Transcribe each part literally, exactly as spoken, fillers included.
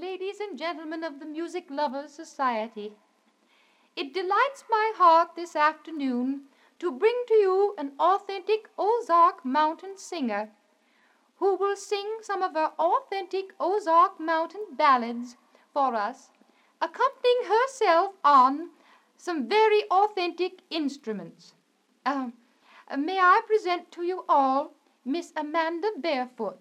ladies and gentlemen of the Music Lovers Society. It delights my heart this afternoon to bring to you an authentic Ozark Mountain singer who will sing some of her authentic Ozark Mountain ballads for us, accompanying herself on some very authentic instruments. Uh, may I present to you all Miss Amanda Barefoot.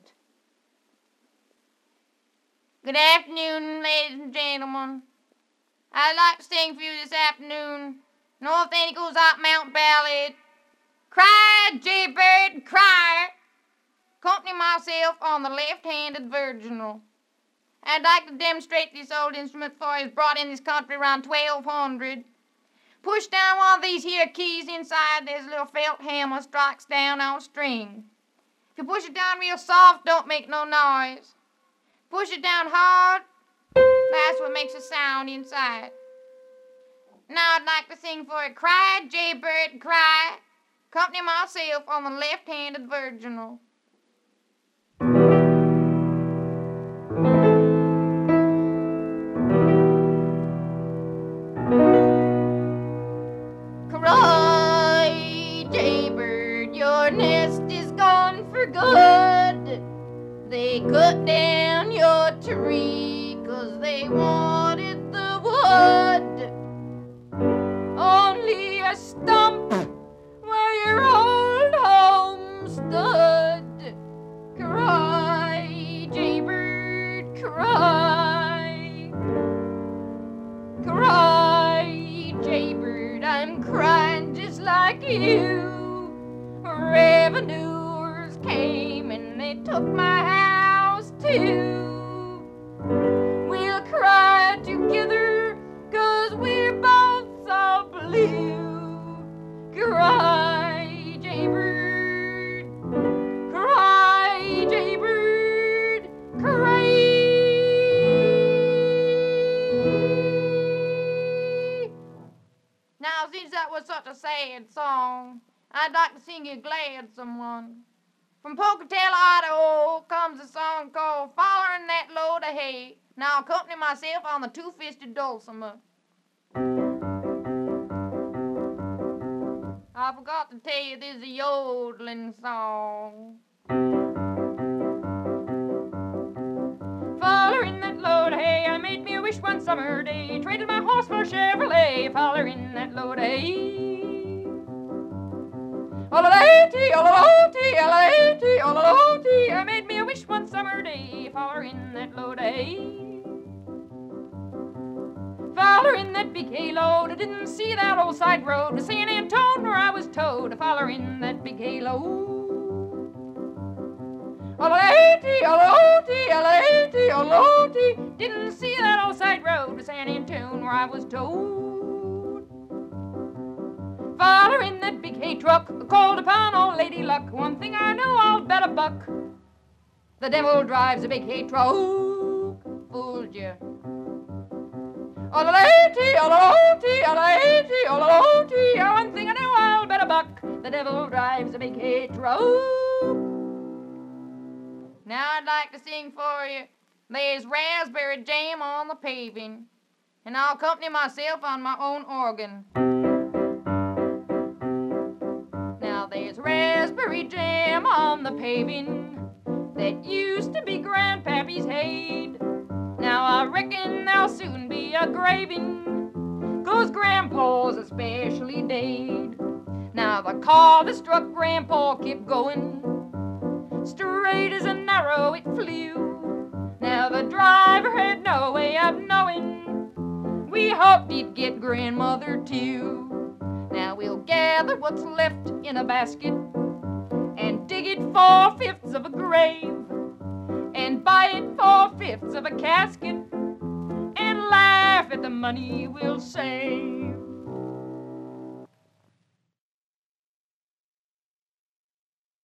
Good afternoon, ladies and gentlemen. I'd like to sing for you this afternoon an authentic Ozark Mountain ballad, Cry, Jaybird, Cry, accompanying myself on the left-handed virginal. I'd like to demonstrate this old instrument for you. It was brought in this country around twelve hundred. Push down one of these here keys inside, there's a little felt hammer strikes down on a string. If you push it down real soft, don't make no noise. Push it down hard, that's what makes a sound inside. Now I'd like to sing for you, Cry, Jaybird, Cry, accompany myself on the left-handed virginal. Cry, Jaybird, your nest is gone for good. They cut down your tree 'cause they wanted the wood. Only a stump where your old home stood. Cry, Jaybird, cry. Cry, Jaybird, I'm crying just like you. Revenuers came and they took my house too. We'll cry together 'cause we're both so blue. Cry, Jaybird, cry, Jaybird, cry. Now, since that was such a sad song, I'd like to sing you a glad someone. From Pocatello, Idaho, comes a song called Following That Load of Hay. Now I'll accompany myself on the two-fisted dulcimer. I forgot to tell you this is a yodeling song. Following that load of hay, I made me a wish one summer day. Traded my horse for a Chevrolet, following that load of hay. Olalati, olalati, olalati, olalati, I made me a wish one summer day, following that load of hay. Following that big hay load, I didn't see that old side road to San Antone where I was towed, following that big hay load. Olalati, olalati, olalati, olalati, didn't see that old side road to San Antone where I was towed. Following that big hay truck, called upon old Lady Luck. One thing I know, I'll bet a buck. The devil drives a big hay truck. Fooled you. Olalati, olalati, olalati, olalati. One thing I know, I'll bet a buck. The devil drives a big hay truck. Now I'd like to sing for you. There's raspberry jam on the paving, and I'll accompany myself on my own organ. There's raspberry jam on the paving that used to be Grandpappy's hay. Now I reckon there'll soon be a graving, 'cause Grandpa's especially dead. Now the car that struck Grandpa kept going, straight as an arrow it flew. Now the driver had no way of knowing, we hoped he'd get Grandmother too. Now we'll gather what's left in a basket and dig it four-fifths of a grave and buy it four-fifths of a casket and laugh at the money we'll save.